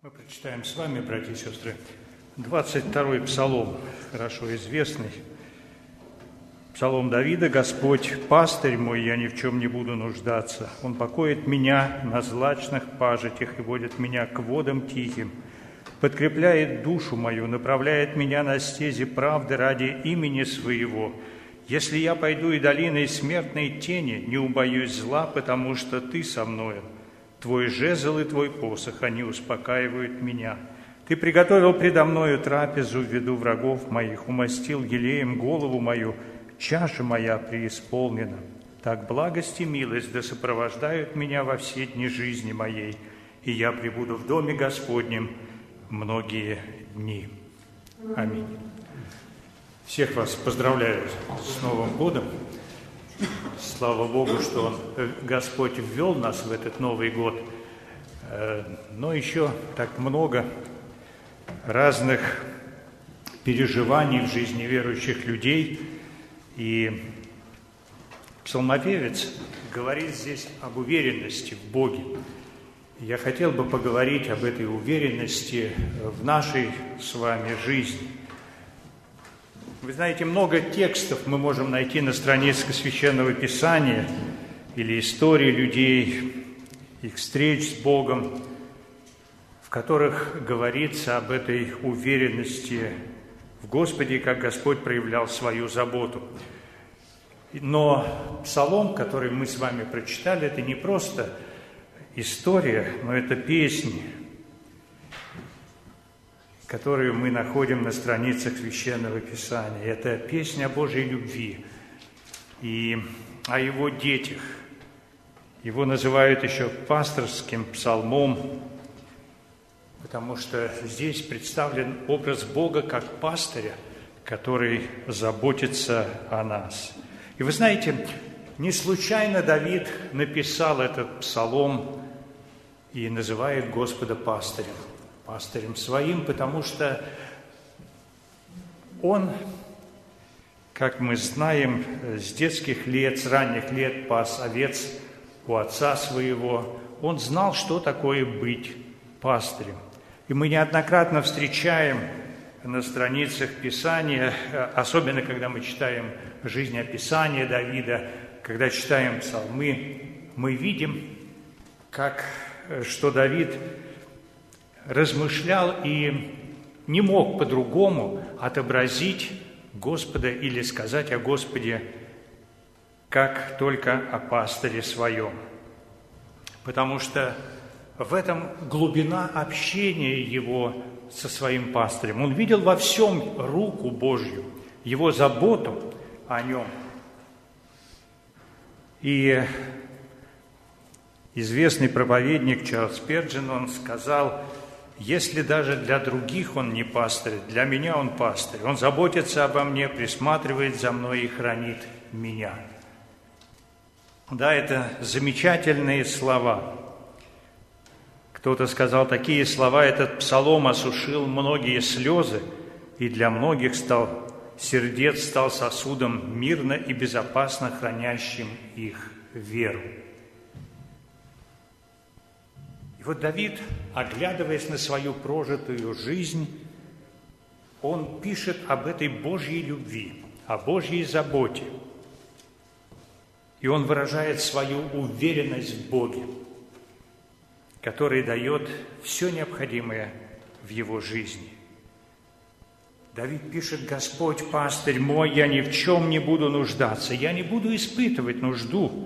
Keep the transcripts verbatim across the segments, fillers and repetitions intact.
Мы прочитаем с вами, братья и сестры, двадцать второй псалом, хорошо известный. Псалом Давида: «Господь, пастырь мой, я ни в чем не буду нуждаться. Он покоит меня на злачных пажитях и водит меня к водам тихим. Подкрепляет душу мою, направляет меня на стези правды ради имени своего. Если я пойду и долиной смертной тени, не убоюсь зла, потому что Ты со мною. Твой жезл и Твой посох, они успокаивают меня. Ты приготовил предо мною трапезу в виду врагов моих, умастил елеем голову мою, чаша моя преисполнена. Так благость и милость да сопровождают меня во все дни жизни моей, и я пребуду в доме Господнем многие дни». Аминь. Всех вас поздравляю с Новым годом. Слава Богу, что Он, Господь ввел нас в этот Новый год. Но еще так много разных переживаний в жизни верующих людей. И псалмопевец говорит здесь об уверенности в Боге. Я хотел бы поговорить об этой уверенности в нашей с вами жизни. Вы знаете, много текстов мы можем найти на страницах Священного Писания или истории людей, их встреч с Богом, в которых говорится об этой уверенности в Господе, как Господь проявлял свою заботу. Но псалом, который мы с вами прочитали, это не просто история, но это песни, которую мы находим на страницах Священного Писания. Это песня о Божьей любви и о Его детях. Его называют еще пасторским псалмом, потому что здесь представлен образ Бога как пастыря, который заботится о нас. И вы знаете, не случайно Давид написал этот псалом и называет Господа пастырем. Пастырем своим, потому что он, как мы знаем, с детских лет, с ранних лет пас овец у отца своего. Он знал, что такое быть пастырем. И мы неоднократно встречаем на страницах Писания, особенно когда мы читаем жизнеописание Давида, когда читаем псалмы, мы видим, как, что Давид размышлял и не мог по-другому отобразить Господа или сказать о Господе, как только о пастыре своем. Потому что в этом глубина общения его со своим пастырем. Он видел во всем руку Божью, его заботу о нем. И известный проповедник Чарльз Спurgeon, он сказал: «Если даже для других он не пастырь, для меня он пастырь. Он заботится обо мне, присматривает за мной и хранит меня». Да, это замечательные слова. Кто-то сказал, такие слова этот псалом осушил многие слезы, и для многих стал, сердец стал сосудом мирно и безопасно хранящим их веру. И вот Давид, оглядываясь на свою прожитую жизнь, он пишет об этой Божьей любви, о Божьей заботе. И он выражает свою уверенность в Боге, который дает все необходимое в его жизни. Давид пишет: «Господь, пастырь мой, я ни в чем не буду нуждаться, я не буду испытывать нужду».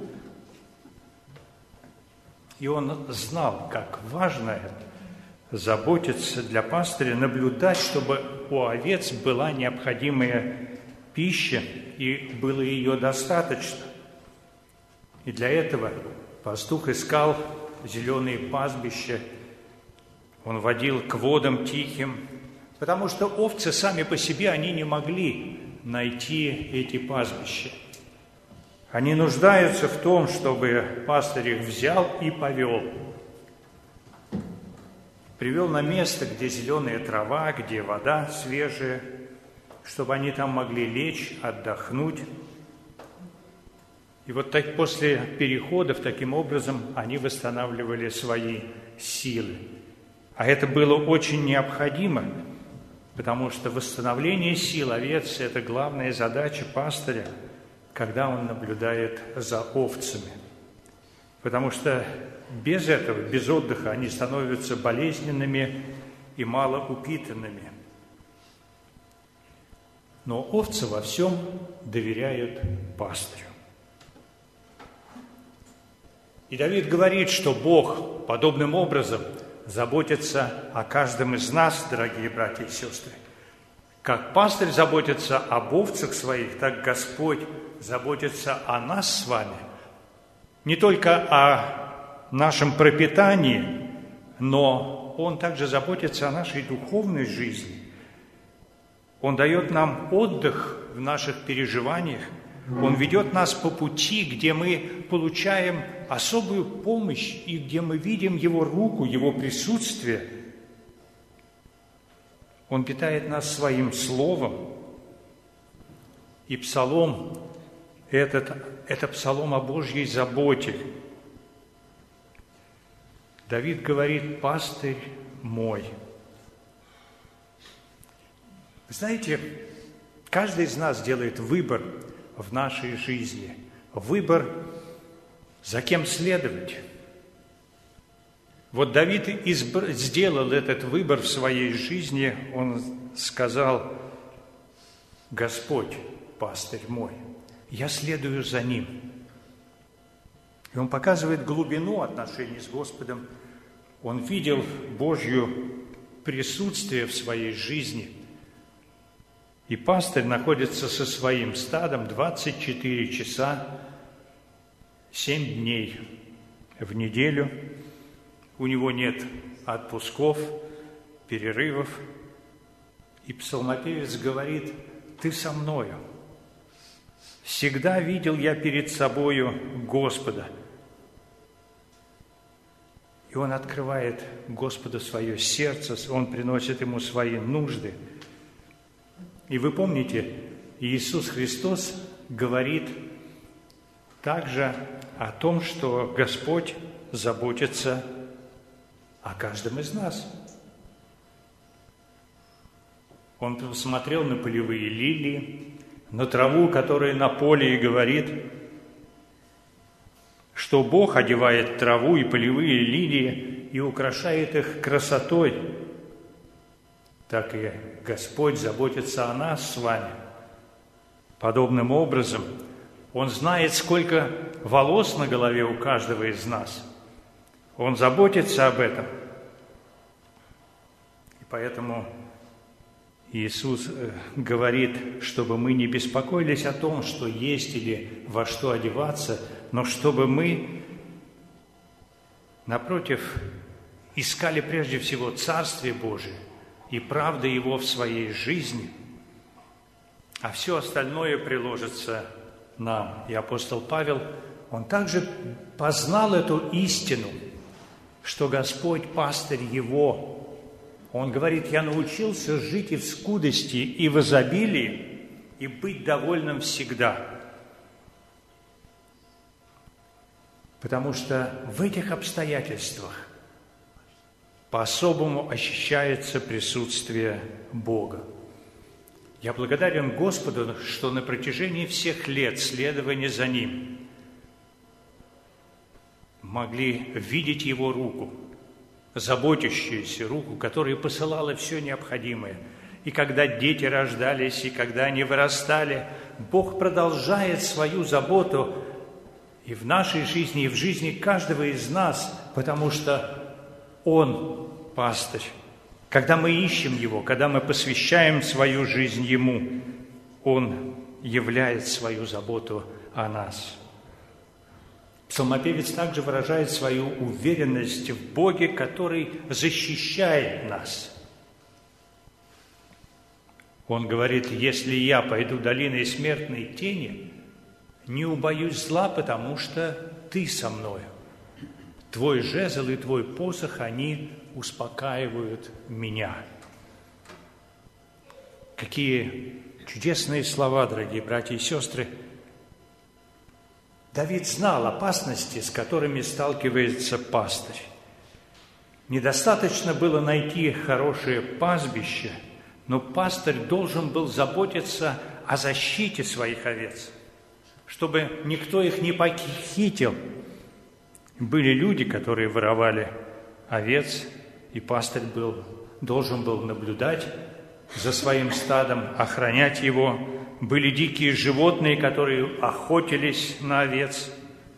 И он знал, как важно это – заботиться для пастыря, наблюдать, чтобы у овец была необходимая пища и было ее достаточно. И для этого пастух искал зеленые пастбища, он водил к водам тихим, потому что овцы сами по себе, они не могли найти эти пастбища. Они нуждаются в том, чтобы пастырь их взял и повел. Привел на место, где зеленая трава, где вода свежая, чтобы они там могли лечь, отдохнуть. И вот так, после переходов, таким образом, они восстанавливали свои силы. А это было очень необходимо, потому что восстановление сил овец – это главная задача пастыря, когда он наблюдает за овцами. Потому что без этого, без отдыха, они становятся болезненными и малоупитанными. Но овцы во всем доверяют пастырю. И Давид говорит, что Бог подобным образом заботится о каждом из нас, дорогие братья и сестры. Как пастырь заботится об овцах своих, так Господь заботится о нас с вами. Не только о нашем пропитании, но Он также заботится о нашей духовной жизни. Он дает нам отдых в наших переживаниях. Он ведет нас по пути, где мы получаем особую помощь и где мы видим Его руку, Его присутствие. Он питает нас Своим Словом. И псалом этот – это псалом о Божьей заботе. Давид говорит: «Пастырь мой». Вы знаете, каждый из нас делает выбор в нашей жизни. Выбор, за кем следовать. Вот Давид избр... сделал этот выбор в своей жизни. Он сказал: «Господь, пастырь мой, я следую за Ним». И он показывает глубину отношений с Господом. Он видел Божье присутствие в своей жизни. И пастырь находится со своим стадом двадцать четыре часа, семь дней в неделю. У него нет отпусков, перерывов. И псалмопевец говорит: «Ты со мною. Всегда видел я перед собою Господа». И он открывает Господу свое сердце, он приносит Ему свои нужды. И вы помните, Иисус Христос говорит также о том, что Господь заботится о каждом из нас. Он посмотрел на полевые лилии, на траву, которая на поле, и говорит, что Бог одевает траву и полевые лилии и украшает их красотой. Так и Господь заботится о нас с вами. Подобным образом Он знает, сколько волос на голове у каждого из нас. Он заботится об этом. И поэтому Иисус говорит, чтобы мы не беспокоились о том, что есть или во что одеваться, но чтобы мы, напротив, искали прежде всего Царствие Божие и правды Его в своей жизни, а все остальное приложится нам. И апостол Павел, он также познал эту истину, что Господь пастырь его. Он говорит: «Я научился жить и в скудости, и в изобилии, и быть довольным всегда». Потому что в этих обстоятельствах по-особому ощущается присутствие Бога. Я благодарен Господу, что на протяжении всех лет следования за Ним могли видеть Его руку, заботящуюся руку, которая посылала все необходимое. И когда дети рождались, и когда они вырастали, Бог продолжает свою заботу и в нашей жизни, и в жизни каждого из нас, потому что Он пастырь. Когда мы ищем Его, когда мы посвящаем свою жизнь Ему, Он являет свою заботу о нас. Псалмопевец также выражает свою уверенность в Боге, который защищает нас. Он говорит: «Если я пойду долиной смертной тени, не убоюсь зла, потому что Ты со мною. Твой жезл и Твой посох, они успокаивают меня». Какие чудесные слова, дорогие братья и сестры! Давид знал опасности, с которыми сталкивается пастырь. Недостаточно было найти хорошее пастбище, но пастырь должен был заботиться о защите своих овец, чтобы никто их не похитил. Были люди, которые воровали овец, и пастырь был, должен был наблюдать за своим стадом, охранять его. Были дикие животные, которые охотились на овец.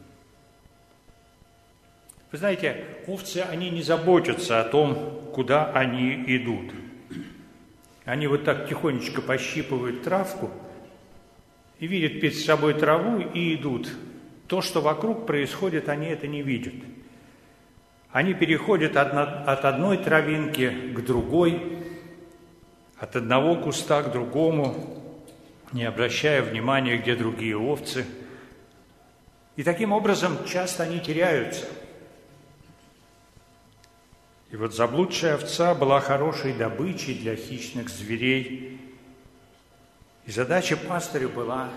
Вы знаете, овцы, они не заботятся о том, куда они идут. Они вот так тихонечко пощипывают травку и видят перед собой траву и идут. То, что вокруг происходит, они это не видят. Они переходят от одной травинки к другой, от одного куста к другому, не обращая внимания, где другие овцы. И таким образом часто они теряются. И вот заблудшая овца была хорошей добычей для хищных зверей. И задача пастыря была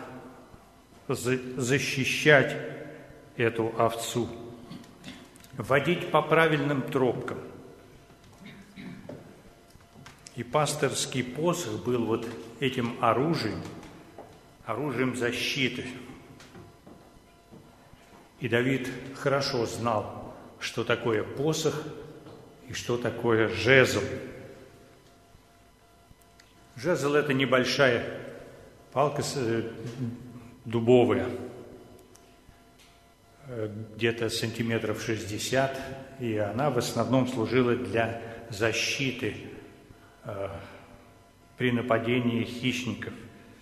защищать эту овцу, водить по правильным тропкам. И пастырский посох был вот этим оружием, оружием защиты. И Давид хорошо знал, что такое посох и что такое жезл. Жезл – это небольшая палка дубовая, где-то сантиметров шестьдесят, и она в основном служила для защиты э, при нападении хищников.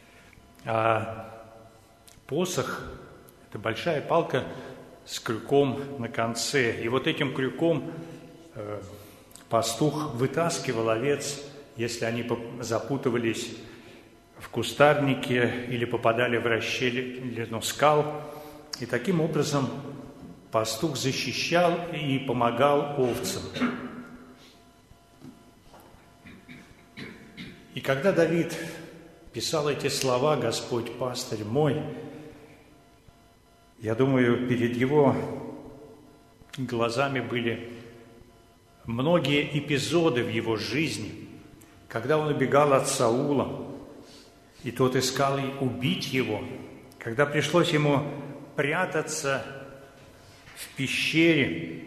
А посох – это большая палка с крюком на конце, и вот этим крюком э, пастух вытаскивал овец, если они запутывались в кустарнике или попадали в расщелину скал. И таким образом пастух защищал и помогал овцам. И когда Давид писал эти слова «Господь пастырь мой», я думаю, перед его глазами были многие эпизоды в его жизни, когда он убегал от Саула, и тот искал убить его, когда пришлось ему прятаться в пещере,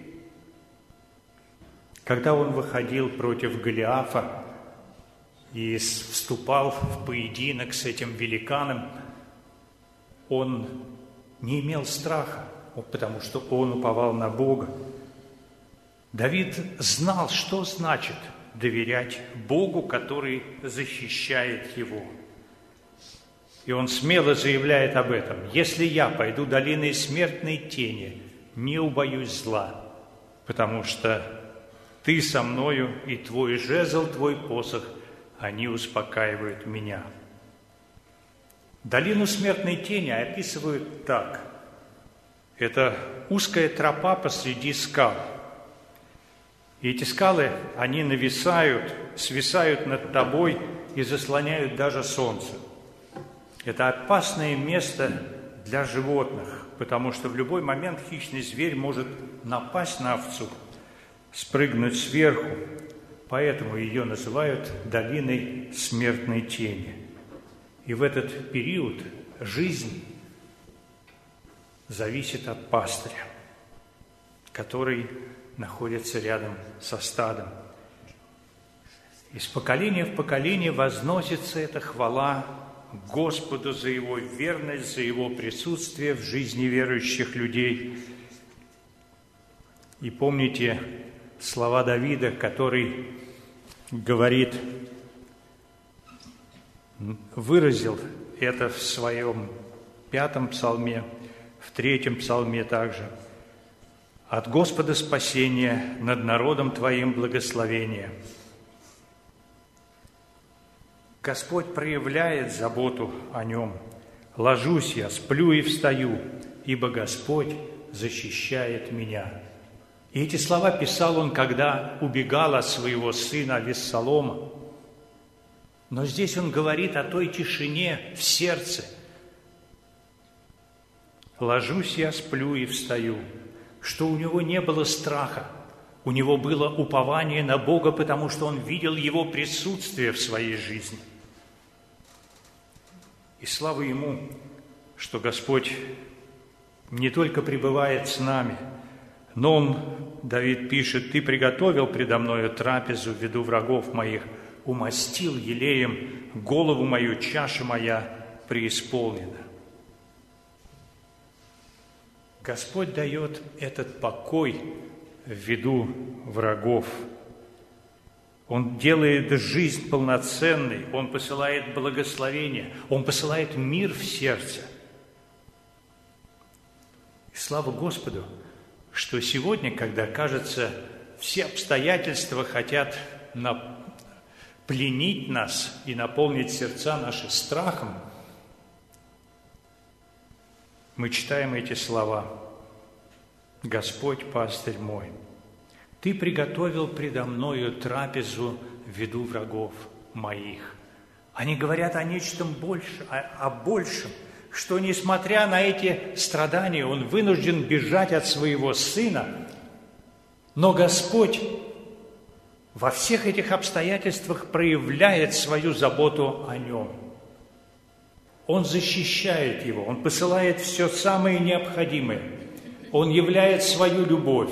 когда он выходил против Голиафа и вступал в поединок с этим великаном, он не имел страха, потому что он уповал на Бога. Давид знал, что значит доверять Богу, который защищает его. И он смело заявляет об этом: «Если я пойду долиной смертной тени, не убоюсь зла, потому что ты со мною, и твой жезл, твой посох, они успокаивают меня». Долину смертной тени описывают так. Это узкая тропа посреди скал. И эти скалы, они нависают, свисают над тобой и заслоняют даже солнце. Это опасное место для животных, потому что в любой момент хищный зверь может напасть на овцу, спрыгнуть сверху, поэтому ее называют долиной смертной тени. И в этот период жизнь зависит от пастыря, который находится рядом со стадом. Из поколения в поколение возносится эта хвала Господу за Его верность, за Его присутствие в жизни верующих людей. И помните слова Давида, который говорит, выразил это в своем пятом псалме, в третьем псалме также. «От Господа спасение, над народом Твоим благословение». Господь проявляет заботу о нем. «Ложусь я, сплю и встаю, ибо Господь защищает меня». И эти слова писал он, когда убегал от своего сына Авессалома. Но здесь он говорит о той тишине в сердце. «Ложусь я, сплю и встаю», что у него не было страха, У него было упование на Бога, потому что он видел Его присутствие в своей жизни. И слава Ему, что Господь не только пребывает с нами, но Он, Давид пишет, «Ты приготовил предо мною трапезу в виду врагов моих, умастил елеем голову мою, чаша моя преисполнена». Господь дает этот покой в виду врагов. Он делает жизнь полноценной, Он посылает благословение, Он посылает мир в сердце. И слава Господу, что сегодня, когда, кажется, все обстоятельства хотят на... пленить нас и наполнить сердца наши страхом, мы читаем эти слова: «Господь, пастырь мой, Ты приготовил предо мною трапезу в виду врагов моих». Они говорят о нечто большем, о, о большем, что, несмотря на эти страдания, он вынужден бежать от своего сына, но Господь во всех этих обстоятельствах проявляет свою заботу о нем. Он защищает его, он посылает все самое необходимое, он являет свою любовь.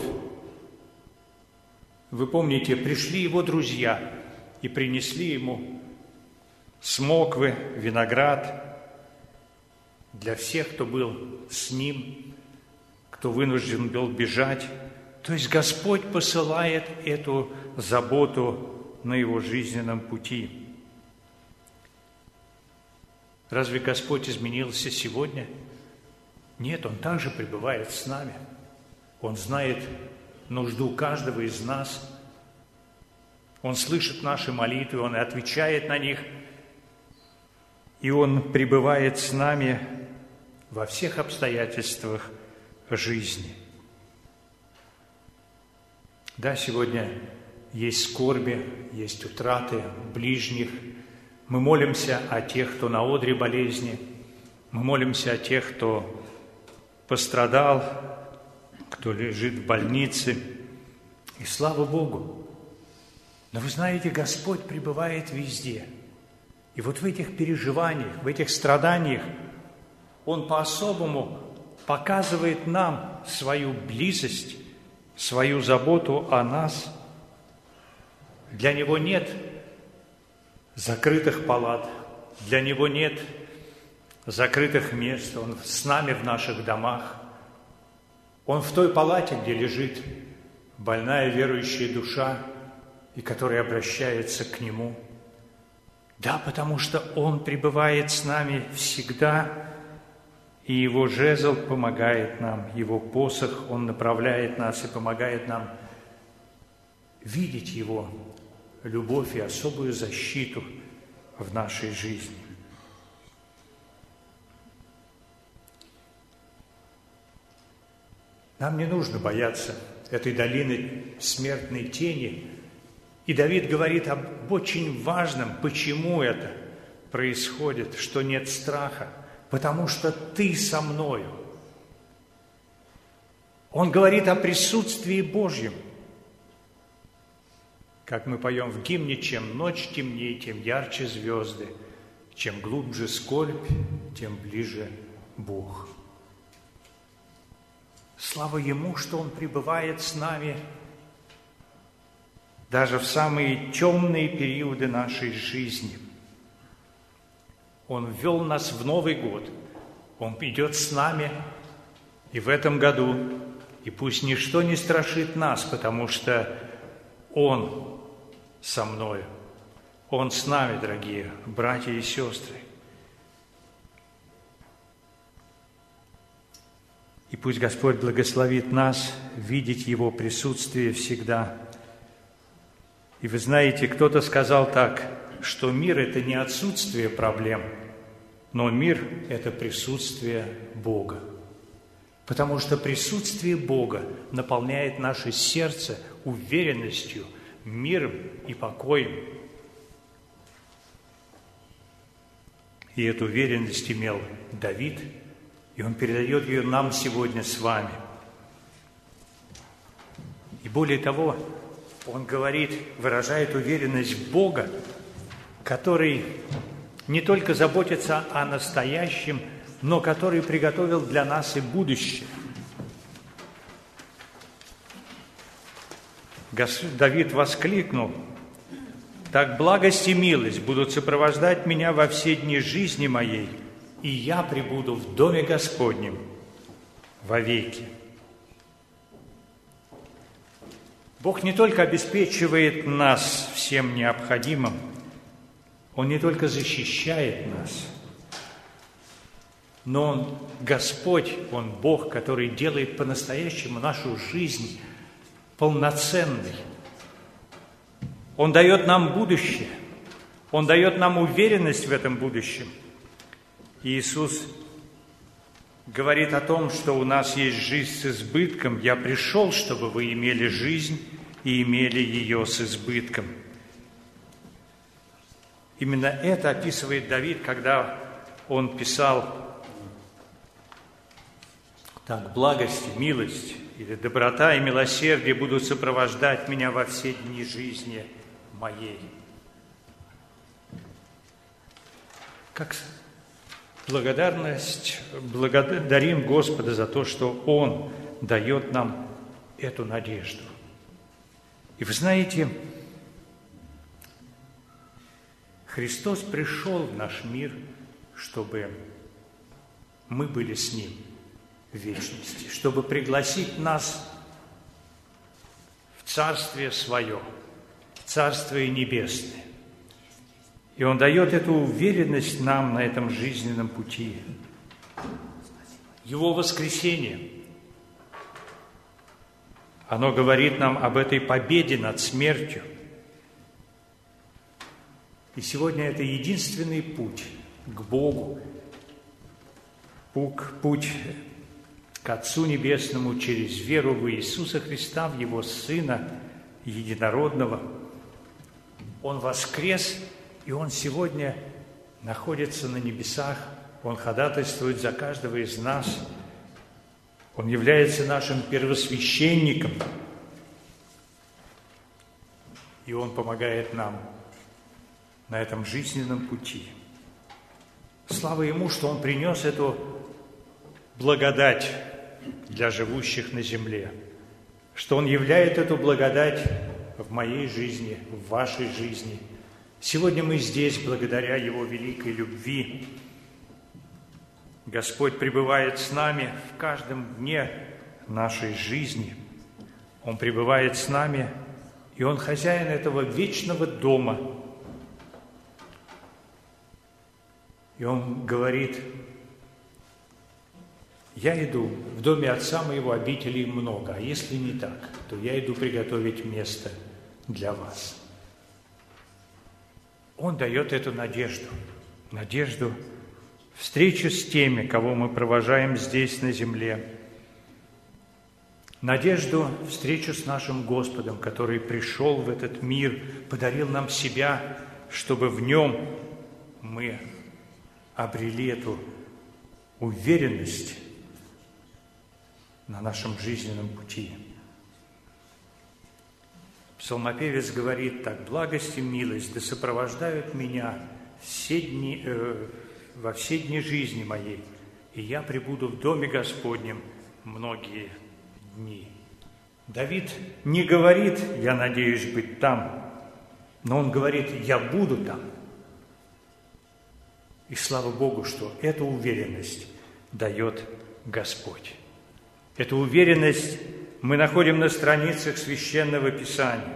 Вы помните, пришли его друзья и принесли ему смоквы, виноград для всех, кто был с ним, кто вынужден был бежать. То есть Господь посылает эту заботу на его жизненном пути. Разве Господь изменился сегодня? Нет, Он также пребывает с нами. Он знает нужду каждого из нас. Он слышит наши молитвы, Он отвечает на них. И Он пребывает с нами во всех обстоятельствах жизни. Да, сегодня есть скорби, есть утраты ближних. Мы молимся о тех, кто на одре болезни. Мы молимся о тех, кто пострадал, кто лежит в больнице. И слава Богу! Но вы знаете, Господь пребывает везде. И вот в этих переживаниях, в этих страданиях Он по-особому показывает нам свою близость, свою заботу о нас. Для Него нет закрытых палат, для Него нет закрытых мест. Он с нами в наших домах. Он в той палате, где лежит больная верующая душа, и которая обращается к Нему. Да, потому что Он пребывает с нами всегда, и Его жезл помогает нам, Его посох, Он направляет нас и помогает нам видеть Его любовь и особую защиту в нашей жизни. Нам не нужно бояться этой долины смертной тени. И Давид говорит об очень важном, почему это происходит, что нет страха. Потому что Ты со мною. Он говорит о присутствии Божьем. Как мы поем в гимне: чем ночь темнее, тем ярче звезды, чем глубже скорбь, тем ближе Бог. Слава Ему, что Он пребывает с нами даже в самые темные периоды нашей жизни. Он ввел нас в Новый год, Он идет с нами и в этом году, и пусть ничто не страшит нас, потому что Он со мною, Он с нами, дорогие братья и сестры. И пусть Господь благословит нас видеть Его присутствие всегда. И вы знаете, кто-то сказал так, что мир – это не отсутствие проблем, но мир – это присутствие Бога. Потому что присутствие Бога наполняет наше сердце уверенностью, миром и покоем. И эту уверенность имел Давид, и он передает ее нам сегодня с вами. И более того, он говорит, выражает уверенность в Бога, который не только заботится о настоящем, но который приготовил для нас и будущее. Давид воскликнул: «Так благость и милость будут сопровождать меня во все дни жизни моей, и я пребуду в доме Господнем вовеки». Бог не только обеспечивает нас всем необходимым, Он не только защищает нас, но Он Господь, Он Бог, который делает по-настоящему нашу жизнь полноценной. Он дает нам будущее, Он дает нам уверенность в этом будущем. И Иисус говорит о том, что у нас есть жизнь с избытком. «Я пришел, чтобы вы имели жизнь и имели ее с избытком». Именно это описывает Давид, когда он писал: «Так благость и милость, или доброта и милосердие будут сопровождать меня во все дни жизни моей». Как благодарность, благодарим Господа за то, что Он дает нам эту надежду. И вы знаете, Христос пришел в наш мир, чтобы мы были с Ним в вечности, чтобы пригласить нас в Царствие Свое, в Царствие Небесное. И Он дает эту уверенность нам на этом жизненном пути. Его воскресение, оно говорит нам об этой победе над смертью. И сегодня это единственный путь к Богу, путь к Отцу Небесному через веру в Иисуса Христа, в Его Сына Единородного. Он воскрес, и Он сегодня находится на небесах. Он ходатайствует за каждого из нас. Он является нашим первосвященником. И Он помогает нам на этом жизненном пути. Слава Ему, что Он принес эту благодать для живущих на земле, что Он являет эту благодать в моей жизни, в вашей жизни. Сегодня мы здесь благодаря Его великой любви. Господь пребывает с нами в каждом дне нашей жизни. Он пребывает с нами, и Он хозяин этого вечного дома. И Он говорит: «Я иду, в доме Отца моего обителей много, а если не так, то я иду приготовить место для вас». Он дает эту надежду, надежду встречи с теми, кого мы провожаем здесь на земле, надежду встречу с нашим Господом, который пришел в этот мир, подарил нам себя, чтобы в Нем мы обрели эту уверенность на нашем жизненном пути. Псалмопевец говорит так: «Благость и милость да сопровождают меня все дни, э, во все дни жизни моей, и я пребуду в доме Господнем многие дни». Давид не говорит: «Я надеюсь быть там», но он говорит: «Я буду там». И слава Богу, что эту уверенность дает Господь. Эту уверенность мы находим на страницах Священного Писания.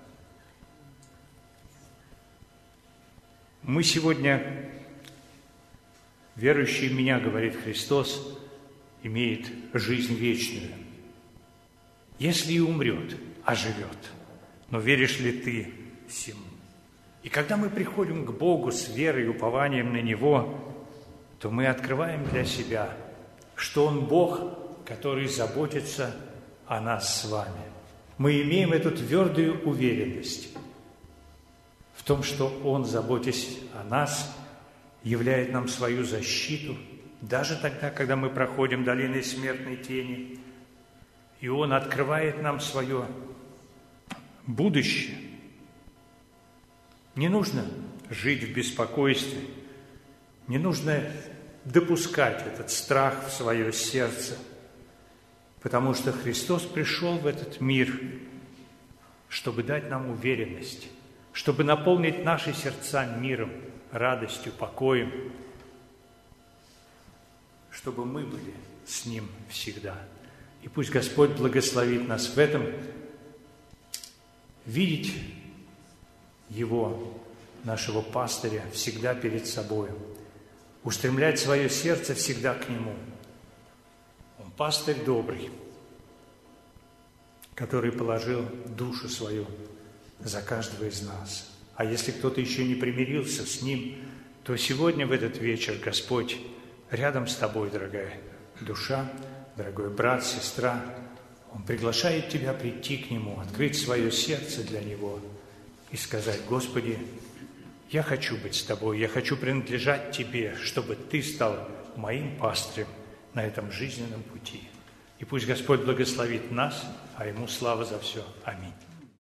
Мы сегодня, верующий в Меня, говорит Христос, имеет жизнь вечную. Если и умрет, оживет. Но веришь ли ты всему? И когда мы приходим к Богу с верой и упованием на Него, то мы открываем для себя, что Он Бог, который заботится о нас с вами. Мы имеем эту твердую уверенность в том, что Он, заботясь о нас, являет нам свою защиту, даже тогда, когда мы проходим долиной смертной тени, и Он открывает нам свое будущее. Не нужно жить в беспокойстве, не нужно допускать этот страх в свое сердце, потому что Христос пришел в этот мир, чтобы дать нам уверенность, чтобы наполнить наши сердца миром, радостью, покоем, чтобы мы были с Ним всегда. И пусть Господь благословит нас в этом, видеть Его, нашего пастыря, всегда перед собой, устремлять свое сердце всегда к Нему. Он пастырь добрый, который положил душу свою за каждого из нас. А если кто-то еще не примирился с Ним, то сегодня в этот вечер Господь рядом с тобой, дорогая душа, дорогой брат, сестра. Он приглашает тебя прийти к Нему, открыть свое сердце для Него и сказать: Господи, я хочу быть с Тобой, я хочу принадлежать Тебе, чтобы Ты стал моим пастырем на этом жизненном пути. И пусть Господь благословит нас, а Ему слава за все. Аминь.